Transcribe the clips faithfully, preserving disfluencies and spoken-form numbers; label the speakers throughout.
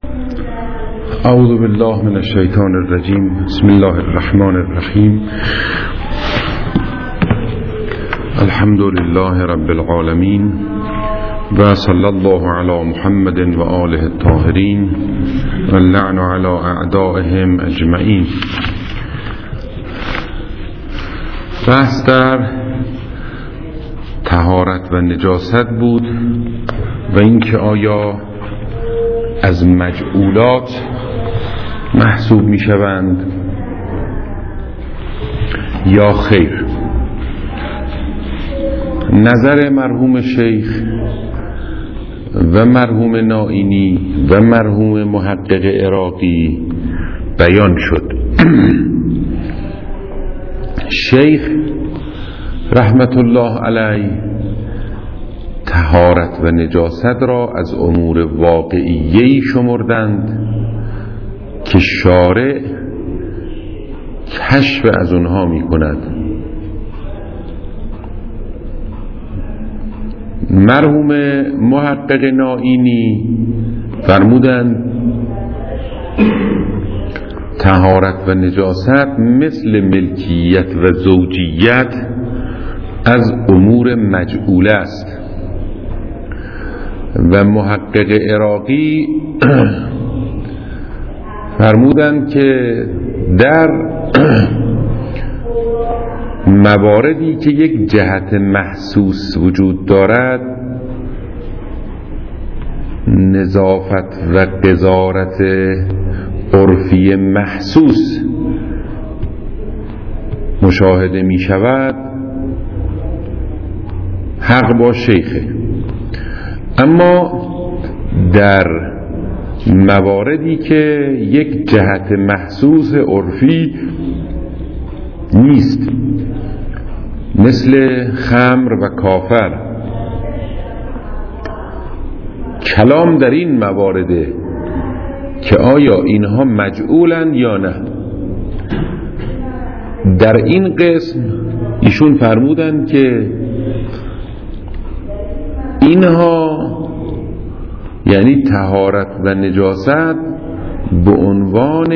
Speaker 1: اعوذ بالله من الشیطان الرجیم. بسم الله الرحمن الرحیم. الحمد لله رب العالمین و صلی الله علی محمد و آله الطاهرین و اللعن علی اعدائهم اجمعین. بحث در طهارت و نجاست بود و اینکه آیا از مجعولات محسوب می شوند یا خیر. نظر مرحوم شیخ و مرحوم نائینی و مرحوم محقق عراقی بیان شد. شیخ رحمت الله علیه طهارت و نجاست را از امور واقعیه‌ای شمردند که شارع کشف از اونها می کند. مرحوم محقق نائینی فرمودند طهارت و نجاست مثل ملکیت و زوجیت از امور مجعوله است و محقق عراقی فرمودند که در مواردی که یک جهت محسوس وجود دارد نظافت و قذارت عرفی محسوس مشاهده می شود حق با شیخه، اما در مواردی که یک جهت محسوس عرفی نیست مثل خمر و کافر، کلام در این موارده که آیا اینها مجعولند یا نه. در این قسم ایشون فرمودند که اینها یعنی طهارت و نجاست به عنوان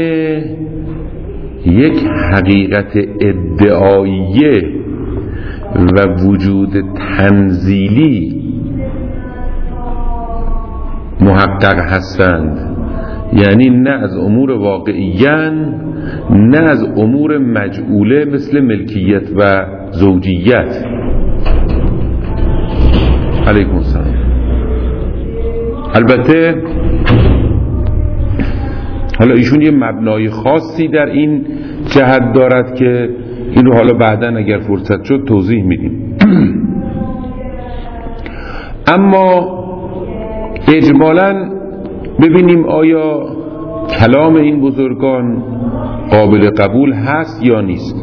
Speaker 1: یک حقیقت ادعاییه و وجود تنزیلی محقق هستند، یعنی نه از امور واقعیان نه از امور مجعوله مثل ملکیت و زوجیت. علیکم السلام. البته حالا ایشون یه مبنای خاصی در این جهت دارد که این رو حالا بعداً اگر فرصت شد توضیح میدیم. اما اجمالاً ببینیم آیا کلام این بزرگان قابل قبول هست یا نیست.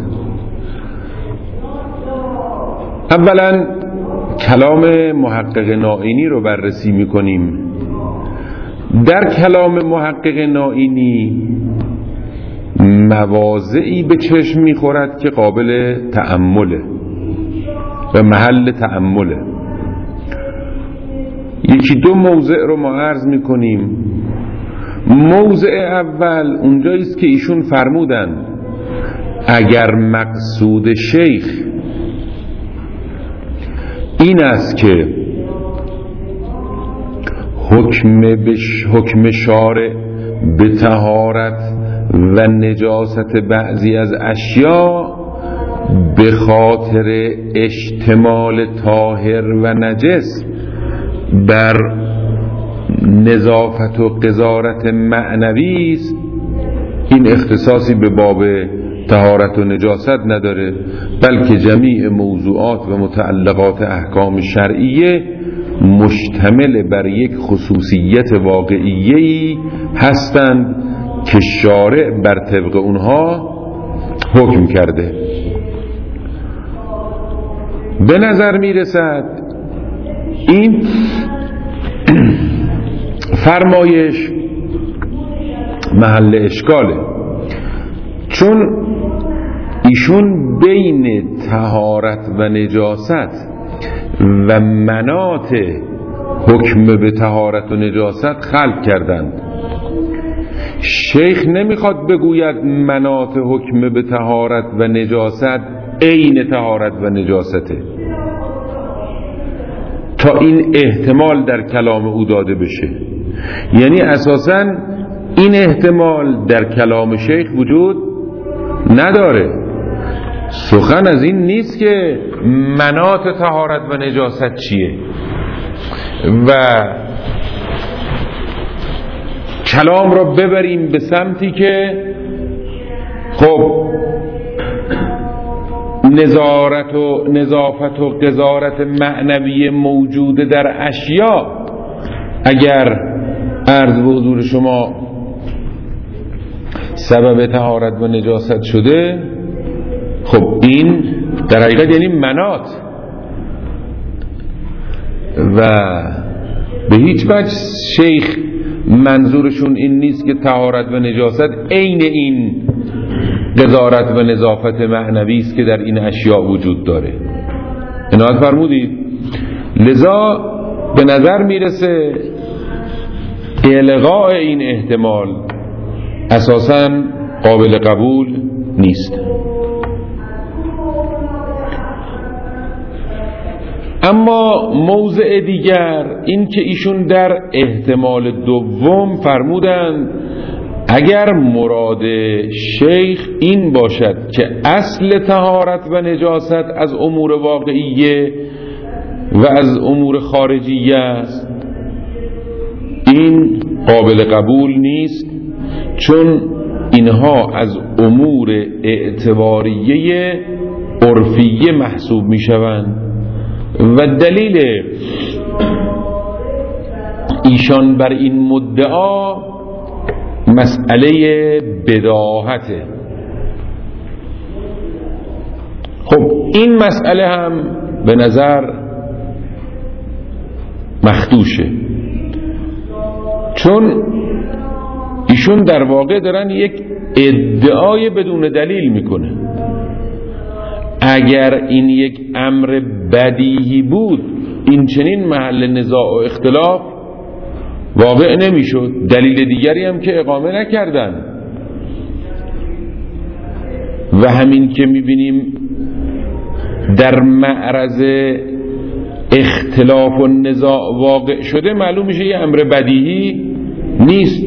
Speaker 1: اولاً کلام محقق نائینی رو بررسی میکنیم. در کلام محقق نائینی مواضعی به چشم میخورد که قابل تأمله و محل تأمله. یکی دو موضع رو ما عرض میکنیم. موضع اول اونجایی است که ایشون فرمودند اگر مقصود شیخ این است که حکم بش حکم شارع به طهارت و نجاست بعضی از اشیاء به خاطر اشتمال طاهر و نجس بر نظافت و قذارت معنوی است، این اختصاصی به باب طهارت و نجاست نداره، بلکه جمیع موضوعات و متعلقات احکام شرعیه مشتمل بر یک خصوصیت واقعیه‌ای هستند که شارع بر طبق اونها حکم کرده. به نظر میرسد این فرمایش محل اشکاله، چون ایشون بین طهارت و نجاست و مناط حکم به طهارت و نجاست خلق کردند. شیخ نمیخواد بگوید مناط حکم به طهارت و نجاست عین طهارت و نجاسته تا این احتمال در کلام او داده بشه. یعنی اساساً این احتمال در کلام شیخ وجود نداره. سخن از این نیست که مناط طهارت و نجاست چیه و کلام را ببریم به سمتی که خب نظارت و نظافت و قذارت معنوی موجود در اشیاء اگر عرض به حضور شما سبب طهارت و نجاست شده، خب این در حقیقت یعنی مناط و به هیچ وجه شیخ منظورشون این نیست که طهارت و نجاست عین این قذارت و نظافت معنوی است که در این اشیاء وجود داره. عنایت فرمودید. لذا به نظر میرسه الغاء این احتمال اساساً قابل قبول نیست. اما موضع دیگر این که ایشون در احتمال دوم فرمودند اگر مراد شیخ این باشد که اصل طهارت و نجاست از امور واقعیه و از امور خارجیه است، این قابل قبول نیست، چون اینها از امور اعتباریه عرفیه محسوب می شوند و دلیل ایشان بر این مدعا مسئله بداهته. خب این مسئله هم به نظر مخدوشه، چون ایشون در واقع دارن یک ادعای بدون دلیل میکنه. اگر این یک امر بدیهی بود این چنین محل نزاع و اختلاف واقع نمیشد. دلیل دیگری هم که اقامه نکردن و همین که میبینیم در معرض اختلاف و نزاع واقع شده معلوم میشه یه امر بدیهی نیست.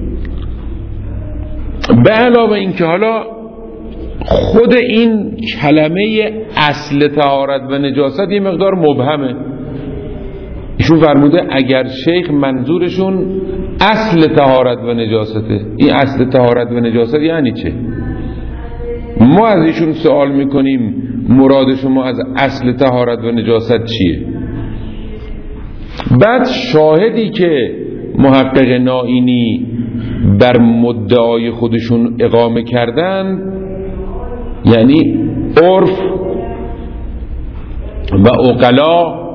Speaker 1: به علاوه این که حالا خود این کلمه اصل طهارت و نجاست یه مقدار مبهمه. ایشون فرموده اگر شیخ منظورشون اصل طهارت و نجاسته، این اصل طهارت و نجاست یعنی چه؟ ما از ایشون سوال میکنیم مراد شما از اصل طهارت و نجاست چیه؟ بعد شاهدی که محقق نائینی بر مدعای خودشون اقامه کردن یعنی عرف و عقلا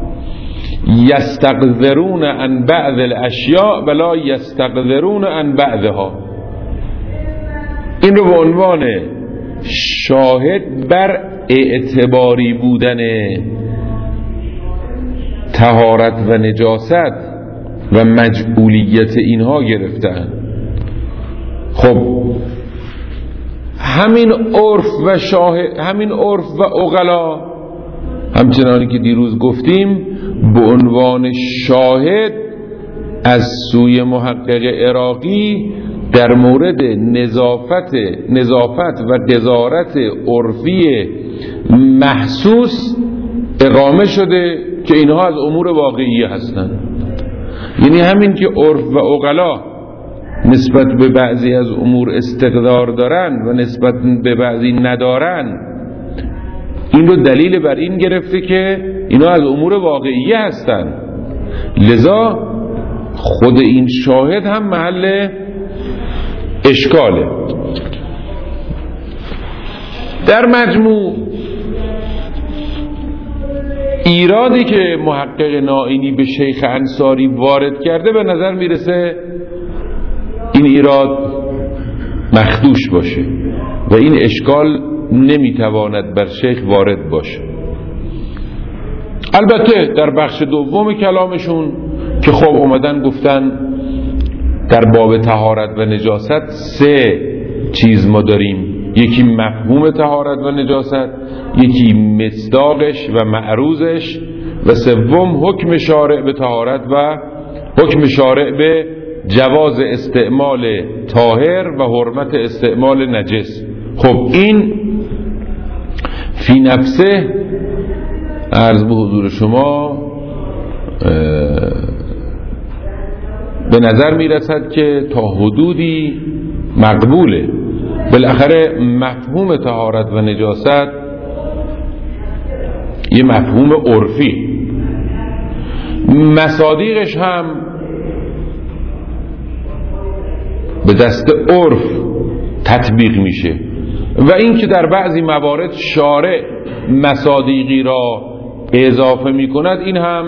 Speaker 1: یستقذرون عن بعض الاشیاء ولا یستقذرون عن بعضها، این رو به عنوان شاهد بر اعتباری بودن طهارت و نجاست و مجعولیت اینها گرفتن. خب همین عرف و شاهد، همین عرف و عقلا همچنانی که دیروز گفتیم به عنوان شاهد از سوی محقق عراقی در مورد نظافت نظافت و قذارت عرفی محسوس اقامه شده که اینها از امور واقعیه هستند. یعنی همین که عرف و عقلا نسبت به بعضی از امور استقدار دارن و نسبت به بعضی ندارن، این رو دلیل بر این گرفته که اینا از امور واقعیه هستن. لذا خود این شاهد هم محل اشکاله. در مجموع ایرادی که محقق نائینی به شیخ انصاری وارد کرده به نظر میرسه این ایراد مخدوش باشه و این اشکال نمیتواند بر شیخ وارد باشه. البته در بخش دوم کلامشون که خب اومدن گفتن در باب طهارت و نجاست سه چیز ما داریم. یکی مفهوم طهارت و نجاست، یکی مصداقش و معروضش، و سوم حکم شارع به طهارت و حکم شارع به جواز استعمال طاهر و حرمت استعمال نجس. خب این فی نفسه عرض به حضور شما به نظر می رسد که تا حدودی مقبوله. بالاخره مفهوم طهارت و نجاست یه مفهوم عرفی، مصادیقش هم به دست عرف تطبیق میشه، و اینکه در بعضی موارد شارع مصادیقی را اضافه میکند این هم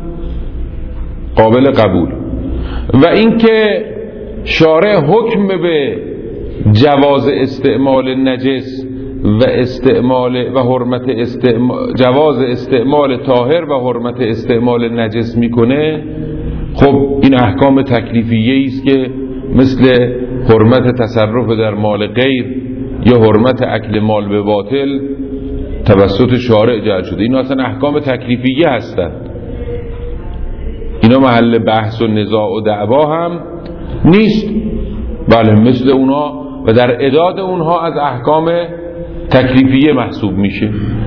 Speaker 1: قابل قبول، و اینکه شارع حکم به جواز استعمال نجس و استعمال و حرمت استعمال جواز استعمال طاهر و حرمت استعمال نجس میکنه. خب این احکام تکلیفیه است که مثل حرمت تصرف در مال غیر یا حرمت اکل مال به باطل توسط شارع جعل شده. اینا اصلا احکام تکلیفیه هستند، اینا محل بحث و نزاع و دعوا هم نیست. بله مثل اونا و در اعداد اونها از احکام تکلیفیه محسوب میشه.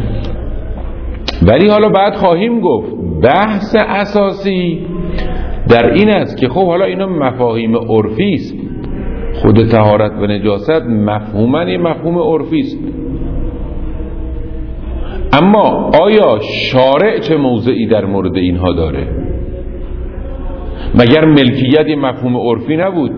Speaker 1: ولی حالا بعد خواهیم گفت بحث اساسی در این است که خب حالا اینا مفاهیم عرفی است، خود طهارت و نجاست مفهوماً یه مفهوم عرفی است، اما آیا شارع چه موضعی در مورد اینها داره؟ مگر ملکیت یه مفهوم عرفی نبود؟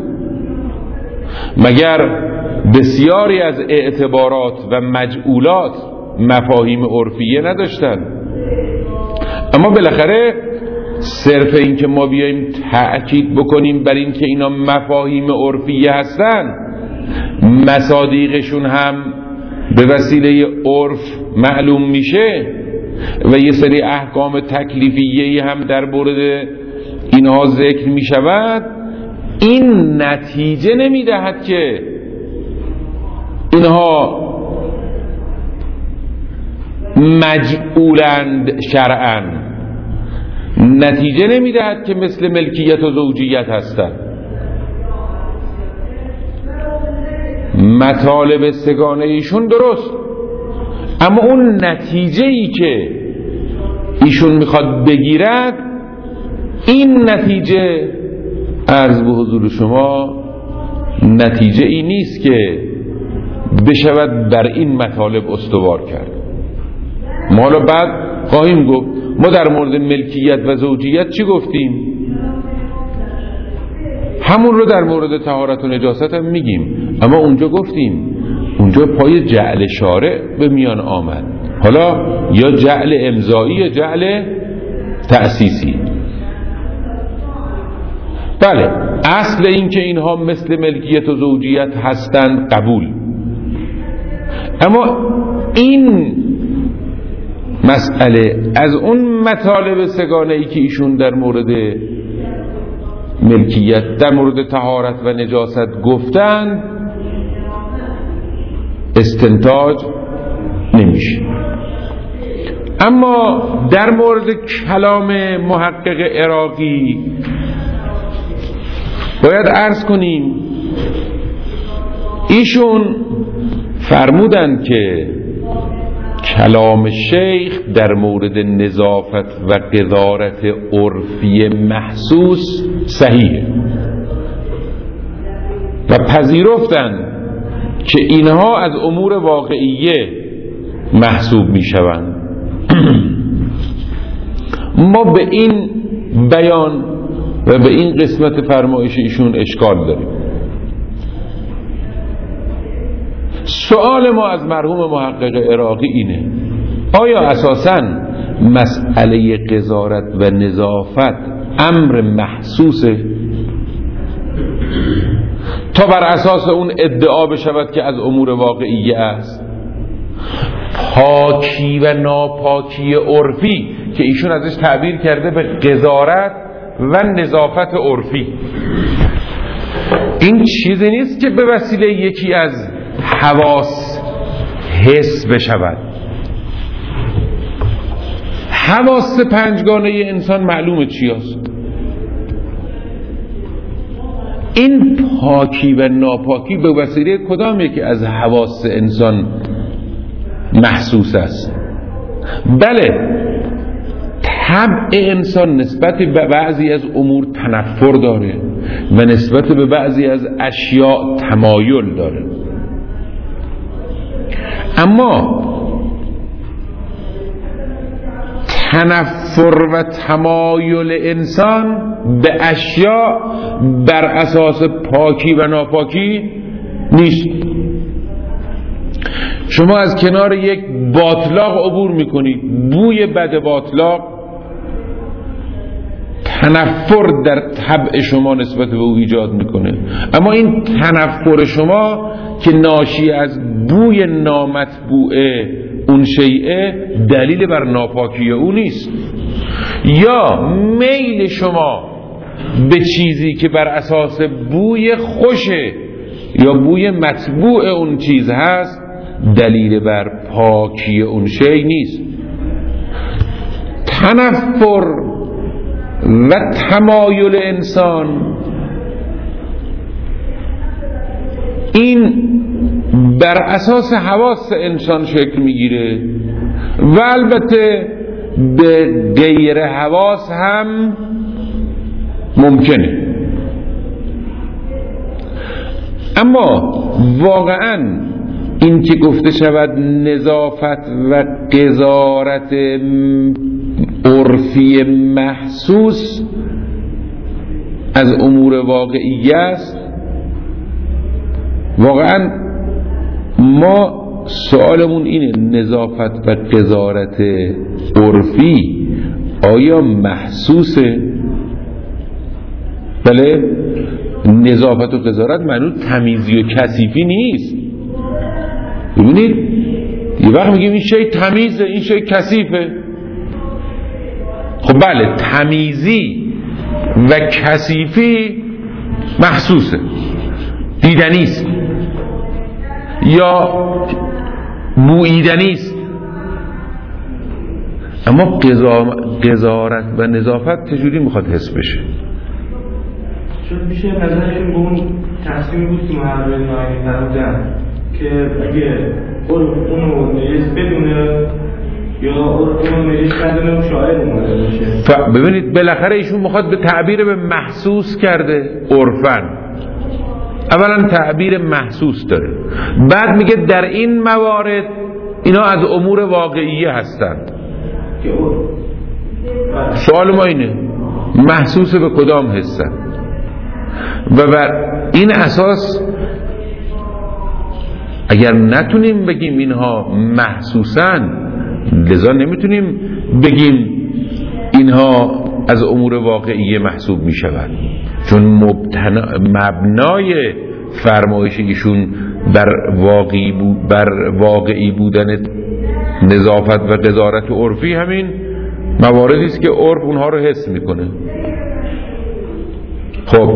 Speaker 1: مگر بسیاری از اعتبارات و مجعولات مفاهیم عرفیه نداشتن؟ اما بالاخره صرف این که ما بیاییم تأکید بکنیم بر این که اینا مفاهیم عرفیه هستن، مصادیقشون هم به وسیله عرف معلوم میشه و یه سری احکام تکلیفیه هم در مورد اینها ذکر میشود، این نتیجه نمیدهد که اینها مجعولند شرعاً، نتیجه نمیدهد که مثل ملکیت و زوجیت هستند. مطالب سگانه ایشون درست، اما اون نتیجه ای که ایشون میخواد بگیرد، این نتیجه عرض به حضور شما نتیجه ای نیست که بشود بر این مطالب استوار کرد. ما حالا بعد خواهیم گفت ما در مورد ملکیت و زوجیت چی گفتیم، همون رو در مورد طهارت و نجاست هم میگیم، اما اونجا گفتیم اونجا پای جعل شارع به میان آمد، حالا یا جعل امضایی یا جعل تأسیسی. بله اصل این که اینها مثل ملکیت و زوجیت هستند قبول، اما این مسئله از اون مطالب سگانه ای که ایشون در مورد ملکیت در مورد طهارت و نجاست گفتند استنتاج نمیشه. اما در مورد کلام محقق عراقی باید عرض کنیم ایشون فرمودند که کلام شیخ در مورد نظافت و قذارت عرفی محسوس صحیحه و پذیرفتند که اینها از امور واقعیه محسوب می شوند. ما به این بیان و به این قسمت فرمایش ایشون اشکال داریم. سوال ما از مرحوم محقق عراقی اینه: آیا اساساً مسئله قذارت و نظافت امر محسوسه تا بر اساس اون ادعا بشود که از امور واقعیه است؟ پاکی و ناپاکی عرفی که ایشون ازش تعبیر کرده به قذارت و نظافت عرفی، این چیزی نیست که به وسیله یکی از حواس حس بشود. حواس پنجگانه انسان معلومه چی هست. این پاکی و ناپاکی به وسیله کدام یکی از حواس انسان محسوس است؟ بله، طبع انسان نسبت به بعضی از امور تنفر داره و نسبت به بعضی از اشیاء تمایل داره، اما تنفر و تمایل انسان به اشیاء بر اساس پاکی و ناپاکی نیست. شما از کنار یک باطلاق عبور میکنید، بوی بد باطلاق تنفر در طبع شما نسبت به او ایجاد میکنه، اما این تنفر شما که ناشی از بوی نامطبوع اون شیء دلیل بر ناپاکی او نیست. یا میل شما به چیزی که بر اساس بوی خوشه یا بوی مطبوع اون چیز هست دلیل بر پاکی اون شیء نیست. تنفر و تمایل انسان این بر اساس حواس انسان شکل میگیره و البته به غیر حواس هم ممکنه، اما واقعا این که گفته شود نظافت و قذارت عرفی محسوس از امور واقعی است، واقعا ما سوالمون اینه نظافت و قذارت عرفی آیا محسوسه؟ بله، نظافت و قذارت معنی تمیزی و کثیفی نیست. ببینید یه وقت میگیم این شی تمیزه این شی کثیفه. خب بله، تمیزی و کثیفی محسوسه، دیدنی است یا بوییدنی است، اما قذارت و نظافت چجوری میخواد حس بشه؟
Speaker 2: چون میشه نظرشون به اون تصمیمی بود که محرم ناینی فرمودن که اگه اونو نجس بدونه یا اونو نجس بدونه شاعر اومده باشه.
Speaker 1: ببینید بالاخره ایشون میخواد به تعبیر به محسوس کرده عرفاً. اولا تعبیر محسوس داره، بعد میگه در این موارد اینا از امور واقعیه هستند. سوال ما اینه محسوس به کدام هستند و بر این اساس اگر نتونیم بگیم اینها محسوسن، لذا نمیتونیم بگیم اینها از امور واقعیه محسوب میشوند، چون مبنای فرمایش ایشون بر واقعی, بود بر واقعی بودن نظافت و قذارت عرفی همین مواردی است که عرف اونها رو حس میکنه. خب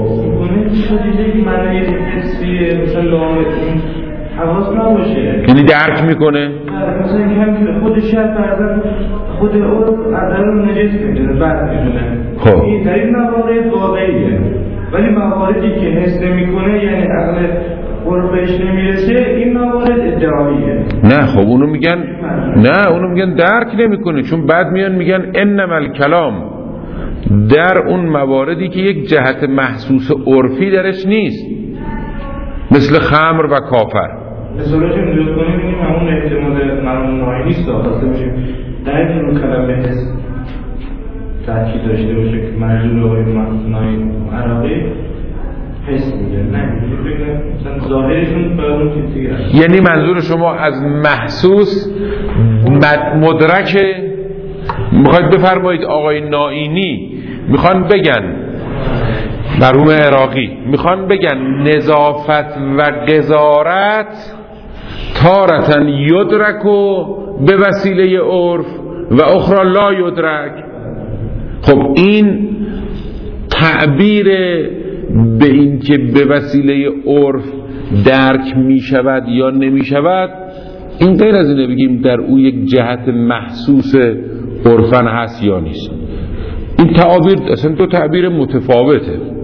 Speaker 2: حواس نباشه،
Speaker 1: یعنی درک میکنه
Speaker 2: مثلا اینکه خود شهر فرزن خود او عدالت نجس میدونه بعد میدونه.
Speaker 1: خب
Speaker 2: این در این موارد واقعیه، ولی مواردی که حس نمیکنه یعنی عقل قربش نمیرسه این موارد ادعاییه.
Speaker 1: نه خب اونو میگن نه اونو میگن درک نمیکنه، چون بعد میان میگن انما الکلام در اون مواردی که یک جهت محسوس عرفی درش نیست، مثل خمر و کافر.
Speaker 2: مثالش رو نجات کنیم بینیم همون احتمال مرمون نایی نیست آخواسته باشیم در این رو کلمه حس تحکیل داشته باشه که مرجول های نایی عراقی حس میده، نه مثلا ظاهرشون باید اون چیز دیگه.
Speaker 1: یعنی منظور شما از محسوس مدرک میخواید بفرمایید آقای نائینی میخوان بگن، مرحوم عراقی میخوان بگن نظافت و قذارت تارتن یدرک و به وسیله عرف و اخرى لا یدرک. خب این تعبیر به این که به وسیله عرف درک می شود یا نمی شود، این غیر از اینه بگیم در او یک جهت محسوس عرفن هست یا نیست. این تعابیر اصلا دو تعبیر متفاوته.